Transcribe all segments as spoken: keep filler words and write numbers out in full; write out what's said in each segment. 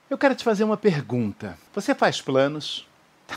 Eu quero te fazer uma pergunta. Você faz planos?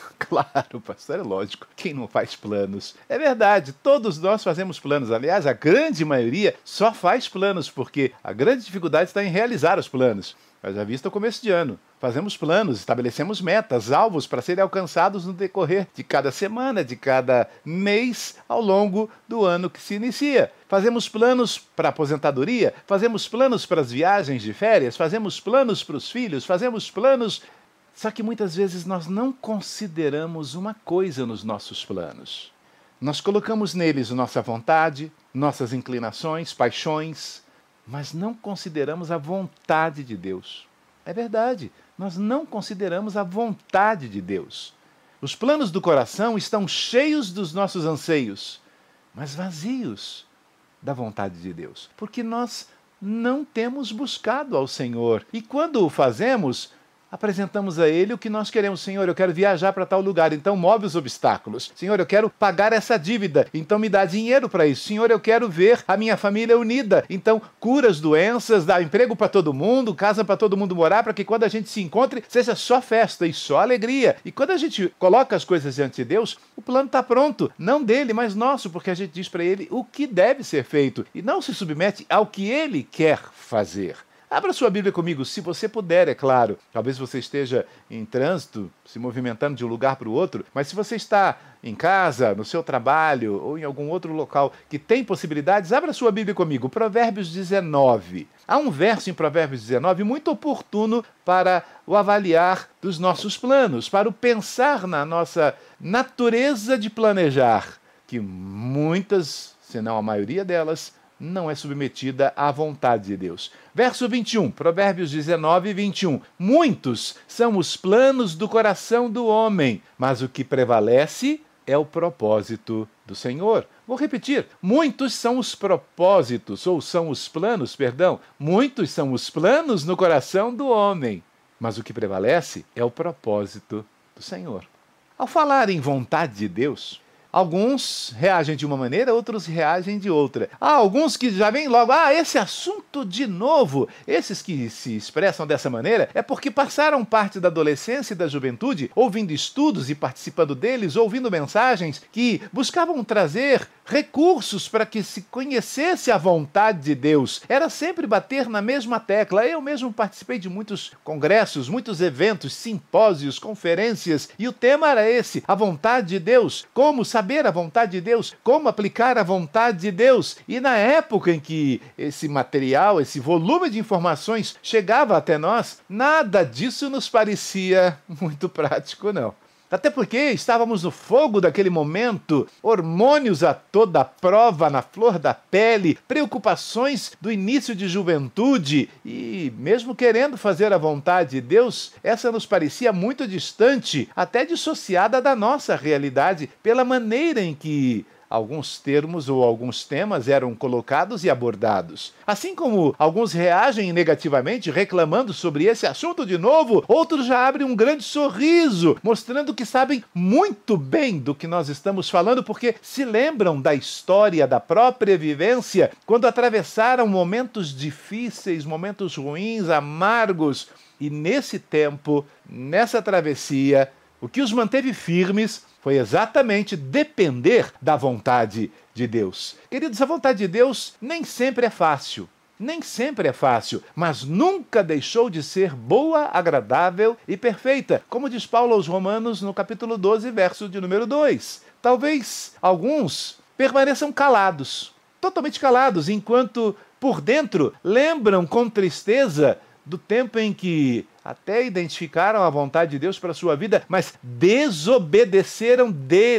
Claro, pastor, é lógico. Quem não faz planos? É verdade, todos nós fazemos planos. Aliás, a grande maioria só faz planos, porque a grande dificuldade está em realizar os planos. Mas já vista o começo de ano. Fazemos planos, estabelecemos metas, alvos para serem alcançados no decorrer de cada semana, de cada mês, ao longo do ano que se inicia. Fazemos planos para a aposentadoria, fazemos planos para as viagens de férias, fazemos planos para os filhos, fazemos planos... Só que muitas vezes nós não consideramos uma coisa nos nossos planos. Nós colocamos neles nossa vontade, nossas inclinações, paixões, mas não consideramos a vontade de Deus. É verdade, nós não consideramos a vontade de Deus. Os planos do coração estão cheios dos nossos anseios, mas vazios da vontade de Deus, porque nós não temos buscado ao Senhor. E quando o fazemos, apresentamos a Ele o que nós queremos. Senhor, eu quero viajar para tal lugar, então move os obstáculos. Senhor, eu quero pagar essa dívida, então me dá dinheiro para isso. Senhor, eu quero ver a minha família unida, então cura as doenças, dá emprego para todo mundo, casa para todo mundo morar, para que quando a gente se encontre, seja só festa e só alegria. E quando a gente coloca as coisas diante de Deus, o plano está pronto, não dele, mas nosso, porque a gente diz para Ele o que deve ser feito e não se submete ao que Ele quer fazer. Abra sua Bíblia comigo, se você puder, é claro. Talvez você esteja em trânsito, se movimentando de um lugar para o outro, mas se você está em casa, no seu trabalho ou em algum outro local que tem possibilidades, abra sua Bíblia comigo, Provérbios dezenove. Há um verso em Provérbios dezenove muito oportuno para o avaliar dos nossos planos, para o pensar na nossa natureza de planejar, que muitas, se não a maioria delas, não é submetida à vontade de Deus. Verso vinte e um, Provérbios dezenove, vinte e um. Muitos são os planos do coração do homem, mas o que prevalece é o propósito do Senhor. Vou repetir. Muitos são os propósitos, ou são os planos, perdão. Muitos são os planos no coração do homem, mas o que prevalece é o propósito do Senhor. Ao falar em vontade de Deus, alguns reagem de uma maneira, outros reagem de outra. Há alguns que já vêm logo, ah, esse assunto de novo. Esses que se expressam dessa maneira é porque passaram parte da adolescência e da juventude ouvindo estudos e participando deles, ouvindo mensagens que buscavam trazer recursos para que se conhecesse a vontade de Deus. Era sempre bater na mesma tecla. Eu mesmo participei de muitos congressos, muitos eventos, simpósios, conferências, e o tema era esse, a vontade de Deus. Como saber a vontade de Deus? Como aplicar a vontade de Deus? E na época em que esse material, esse volume de informações chegava até nós, nada disso nos parecia muito prático, não. Até porque estávamos no fogo daquele momento, hormônios a toda prova, na flor da pele, preocupações do início de juventude e, mesmo querendo fazer a vontade de Deus, essa nos parecia muito distante, até dissociada da nossa realidade, pela maneira em que alguns termos ou alguns temas eram colocados e abordados. Assim como alguns reagem negativamente, reclamando sobre esse assunto de novo, outros já abrem um grande sorriso, mostrando que sabem muito bem do que nós estamos falando, porque se lembram da história da própria vivência, quando atravessaram momentos difíceis, momentos ruins, amargos, e nesse tempo, nessa travessia, o que os manteve firmes foi exatamente depender da vontade de Deus. Queridos, a vontade de Deus nem sempre é fácil, nem sempre é fácil, mas nunca deixou de ser boa, agradável e perfeita, como diz Paulo aos Romanos no capítulo doze, verso de número dois. Talvez alguns permaneçam calados, totalmente calados, enquanto por dentro lembram com tristeza do tempo em que até identificaram a vontade de Deus para a sua vida, mas desobedeceram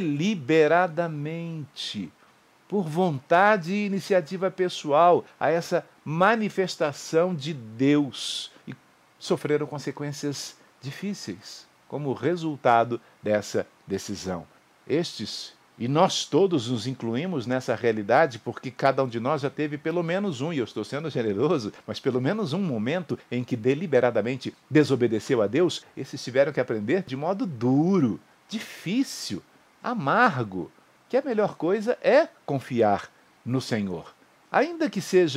deliberadamente, por vontade e iniciativa pessoal, a essa manifestação de Deus e sofreram consequências difíceis como resultado dessa decisão. Estes, e nós todos nos incluímos nessa realidade, porque cada um de nós já teve pelo menos um, e eu estou sendo generoso, mas pelo menos um momento em que deliberadamente desobedeceu a Deus. Esses tiveram que aprender de modo duro, difícil, amargo, que a melhor coisa é confiar no Senhor. Ainda que seja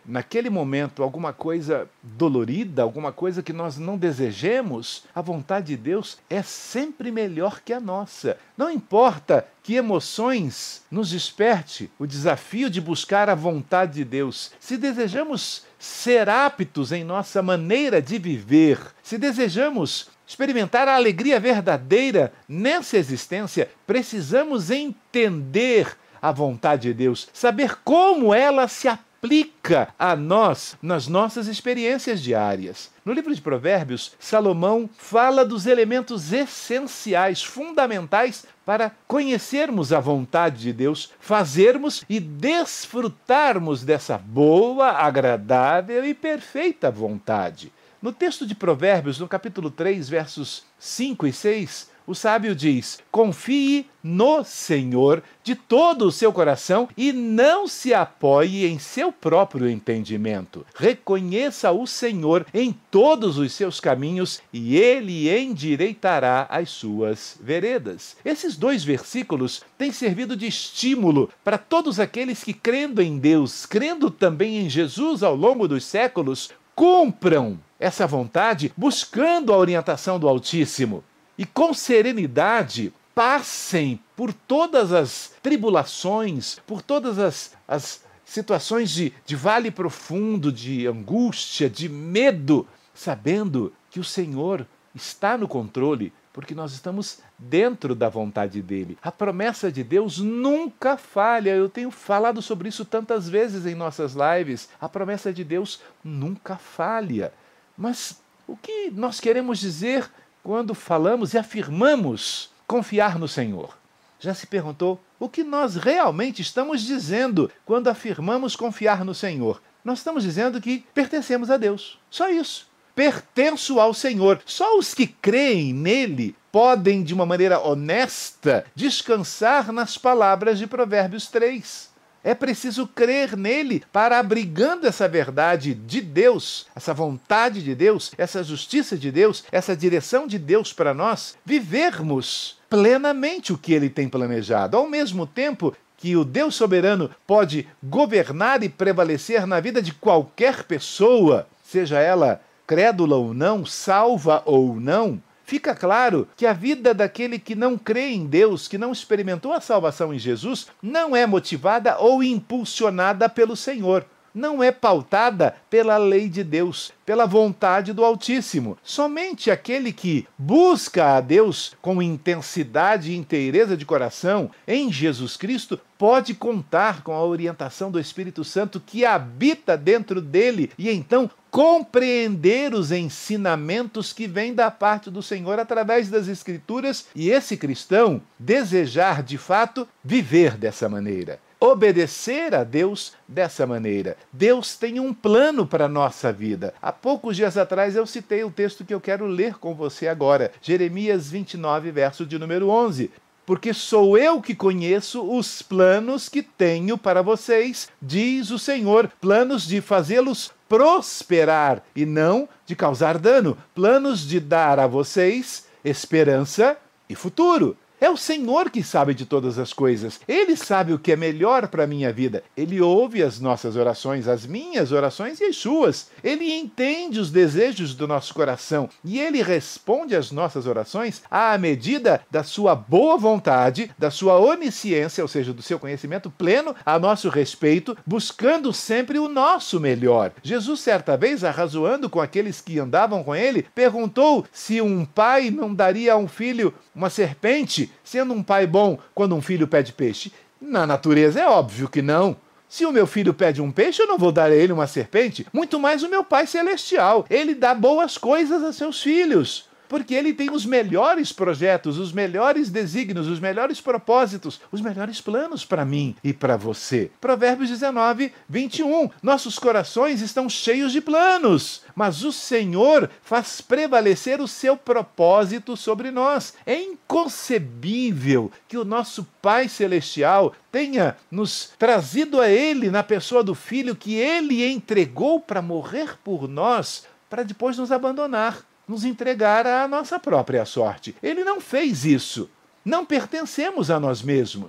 naquele momento, alguma coisa dolorida, alguma coisa que nós não desejemos, a vontade de Deus é sempre melhor que a nossa. Não importa que emoções nos desperte o desafio de buscar a vontade de Deus. Se desejamos ser aptos em nossa maneira de viver, se desejamos experimentar a alegria verdadeira nessa existência, precisamos entender a vontade de Deus, saber como ela se aplica a nós nas nossas experiências diárias. No livro de Provérbios, Salomão fala dos elementos essenciais, fundamentais para conhecermos a vontade de Deus, fazermos e desfrutarmos dessa boa, agradável e perfeita vontade. No texto de Provérbios, no capítulo três, versos cinco e seis, o sábio diz: confie no Senhor de todo o seu coração e não se apoie em seu próprio entendimento. Reconheça o Senhor em todos os seus caminhos e ele endireitará as suas veredas. Esses dois versículos têm servido de estímulo para todos aqueles que, crendo em Deus, crendo também em Jesus ao longo dos séculos, cumpram essa vontade buscando a orientação do Altíssimo. E com serenidade passem por todas as tribulações, por todas as, as situações de, de vale profundo, de angústia, de medo, sabendo que o Senhor está no controle, porque nós estamos dentro da vontade dele. A promessa de Deus nunca falha. Eu tenho falado sobre isso tantas vezes em nossas lives. A promessa de Deus nunca falha. Mas o que nós queremos dizer quando falamos e afirmamos confiar no Senhor? Já se perguntou o que nós realmente estamos dizendo quando afirmamos confiar no Senhor? Nós estamos dizendo que pertencemos a Deus. Só isso. Pertenço ao Senhor. Só os que creem nele podem, de uma maneira honesta, descansar nas palavras de Provérbios três. É preciso crer nele para, abrigando essa verdade de Deus, essa vontade de Deus, essa justiça de Deus, essa direção de Deus para nós, vivermos plenamente o que ele tem planejado. Ao mesmo tempo que o Deus soberano pode governar e prevalecer na vida de qualquer pessoa, seja ela crédula ou não, salva ou não, fica claro que a vida daquele que não crê em Deus, que não experimentou a salvação em Jesus, não é motivada ou impulsionada pelo Senhor. Não é pautada pela lei de Deus, pela vontade do Altíssimo. Somente aquele que busca a Deus com intensidade e inteireza de coração em Jesus Cristo pode contar com a orientação do Espírito Santo que habita dentro dele e então compreender os ensinamentos que vêm da parte do Senhor através das Escrituras e esse cristão desejar de fato viver dessa maneira. Obedecer a Deus dessa maneira. Deus tem um plano para a nossa vida. Há poucos dias atrás eu citei o texto que eu quero ler com você agora. Jeremias vinte e nove, verso de número onze. Porque sou eu que conheço os planos que tenho para vocês, diz o Senhor, planos de fazê-los prosperar e não de causar dano, planos de dar a vocês esperança e futuro. É o Senhor que sabe de todas as coisas. Ele sabe o que é melhor para a minha vida. Ele ouve as nossas orações, as minhas orações e as suas. Ele entende os desejos do nosso coração. E ele responde às nossas orações à medida da sua boa vontade, da sua onisciência, ou seja, do seu conhecimento pleno a nosso respeito, buscando sempre o nosso melhor. Jesus, certa vez, arrazoando com aqueles que andavam com ele, perguntou se um pai não daria a um filho uma serpente, sendo um pai bom quando um filho pede peixe. Na natureza é óbvio que não. Se o meu filho pede um peixe, eu não vou dar a ele uma serpente. Muito mais o meu Pai Celestial. Ele dá boas coisas a seus filhos, porque ele tem os melhores projetos, os melhores desígnios, os melhores propósitos, os melhores planos para mim e para você. Provérbios dezenove, vinte e um. Nossos corações estão cheios de planos, mas o Senhor faz prevalecer o seu propósito sobre nós. É inconcebível que o nosso Pai Celestial tenha nos trazido a Ele na pessoa do Filho que Ele entregou para morrer por nós, para depois nos abandonar, nos entregar à nossa própria sorte. Ele não fez isso. Não pertencemos a nós mesmos.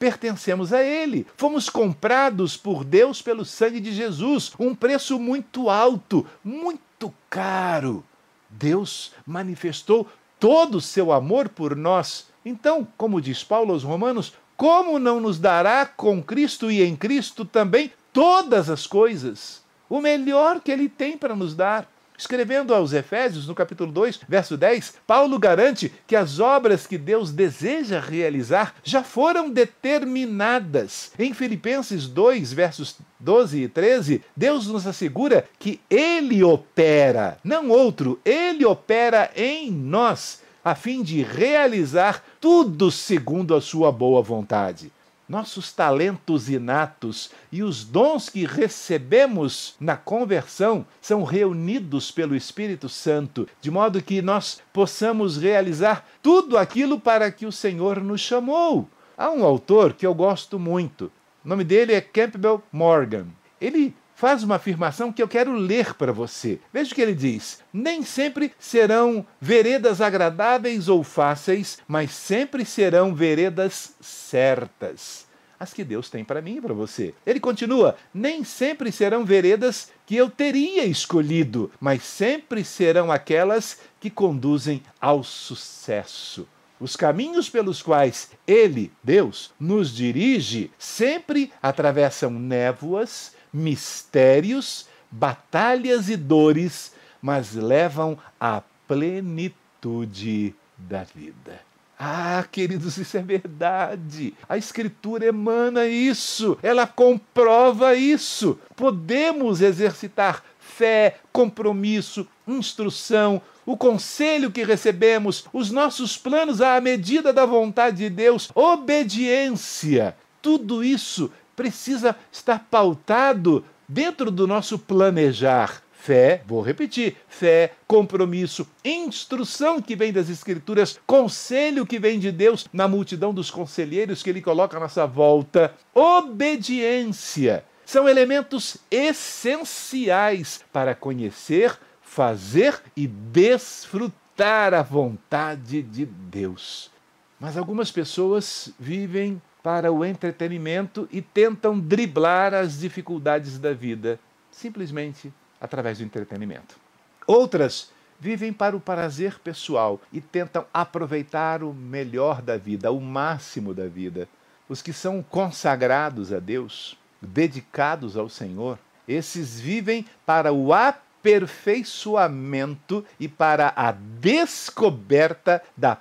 pertencemos a Ele. Fomos comprados por Deus pelo sangue de Jesus, um preço muito alto, muito caro. Deus manifestou todo o seu amor por nós. Então, como diz Paulo aos Romanos, como não nos dará com Cristo e em Cristo também todas as coisas? O melhor que Ele tem para nos dar. Escrevendo aos Efésios, no capítulo dois, verso dez, Paulo garante que as obras que Deus deseja realizar já foram determinadas. Em Filipenses dois, versos doze e treze, Deus nos assegura que Ele opera, não outro, Ele opera em nós, a fim de realizar tudo segundo a sua boa vontade. Nossos talentos inatos e os dons que recebemos na conversão são reunidos pelo Espírito Santo, de modo que nós possamos realizar tudo aquilo para que o Senhor nos chamou. Há um autor que eu gosto muito, o nome dele é Campbell Morgan. Ele faz uma afirmação que eu quero ler para você. Veja o que ele diz: nem sempre serão veredas agradáveis ou fáceis, mas sempre serão veredas certas, as que Deus tem para mim e para você. Ele continua: nem sempre serão veredas que eu teria escolhido, mas sempre serão aquelas que conduzem ao sucesso. Os caminhos pelos quais Ele, Deus, nos dirige sempre atravessam névoas, mistérios, batalhas e dores, mas levam à plenitude da vida. Ah, queridos, isso é verdade. A Escritura emana isso, ela comprova isso. Podemos exercitar fé, compromisso, instrução, o conselho que recebemos, os nossos planos à medida da vontade de Deus, obediência. Tudo isso precisa estar pautado dentro do nosso planejar. Fé, vou repetir, fé, compromisso, instrução que vem das Escrituras, conselho que vem de Deus na multidão dos conselheiros que Ele coloca à nossa volta, obediência. São elementos essenciais para conhecer, fazer e desfrutar a vontade de Deus. Mas algumas pessoas vivem para o entretenimento e tentam driblar as dificuldades da vida, simplesmente através do entretenimento. Outras vivem para o prazer pessoal e tentam aproveitar o melhor da vida, o máximo da vida. Os que são consagrados a Deus, dedicados ao Senhor, esses vivem para o aperfeiçoamento e para a descoberta da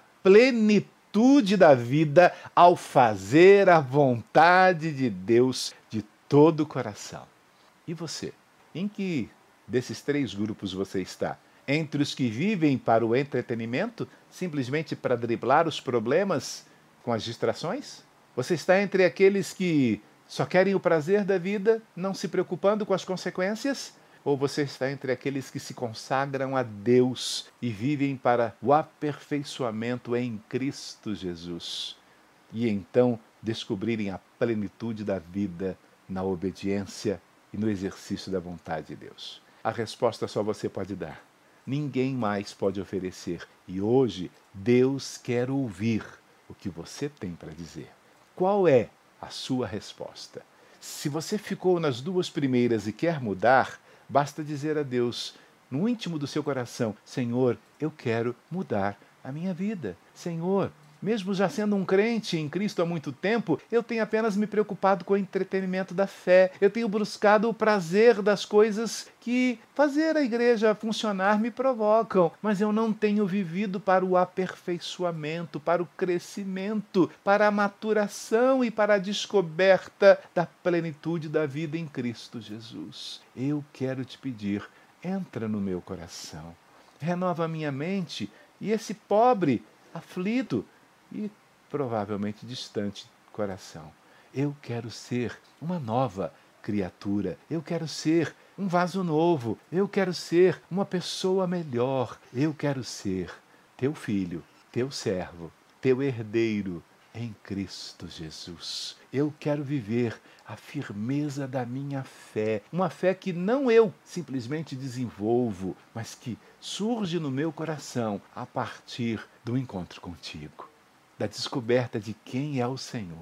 plenitude da vida ao fazer a vontade de Deus de todo o coração. E você? Em que desses três grupos você está? Entre os que vivem para o entretenimento, simplesmente para driblar os problemas com as distrações? Você está entre aqueles que só querem o prazer da vida, não se preocupando com as consequências? Ou você está entre aqueles que se consagram a Deus e vivem para o aperfeiçoamento em Cristo Jesus? E então descobrirem a plenitude da vida na obediência e no exercício da vontade de Deus? A resposta só você pode dar. Ninguém mais pode oferecer. E hoje Deus quer ouvir o que você tem para dizer. Qual é a sua resposta? Se você ficou nas duas primeiras e quer mudar, basta dizer a Deus, no íntimo do seu coração: Senhor, eu quero mudar a minha vida. Senhor, mesmo já sendo um crente em Cristo há muito tempo, eu tenho apenas me preocupado com o entretenimento da fé. Eu tenho buscado o prazer das coisas que fazer a igreja funcionar me provocam, mas eu não tenho vivido para o aperfeiçoamento, para o crescimento, para a maturação e para a descoberta da plenitude da vida em Cristo Jesus. Eu quero te pedir, entra no meu coração, renova a minha mente e esse pobre, aflito e provavelmente distante coração. Eu quero ser uma nova criatura. Eu quero ser um vaso novo. Eu quero ser uma pessoa melhor. Eu quero ser teu filho, teu servo, teu herdeiro em Cristo Jesus. Eu quero viver a firmeza da minha fé, uma fé que não eu simplesmente desenvolvo, mas que surge no meu coração a partir do encontro contigo, da descoberta de quem é o Senhor.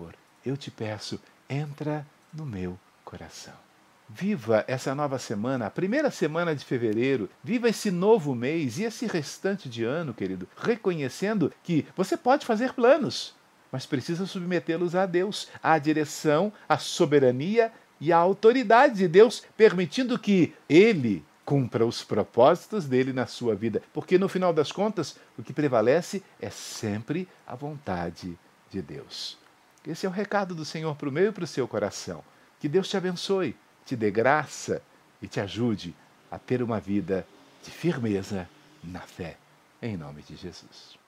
eu te peço, entra no meu coração. Viva essa nova semana, a primeira semana de fevereiro. Viva esse novo mês e esse restante de ano, querido, reconhecendo que você pode fazer planos, mas precisa submetê-los a Deus, à direção, à soberania e à autoridade de Deus, permitindo que Ele cumpra os propósitos dele na sua vida. Porque, no final das contas, o que prevalece é sempre a vontade de Deus. Esse é o recado do Senhor para o meu e para o seu coração. Que Deus te abençoe, te dê graça e te ajude a ter uma vida de firmeza na fé. Em nome de Jesus.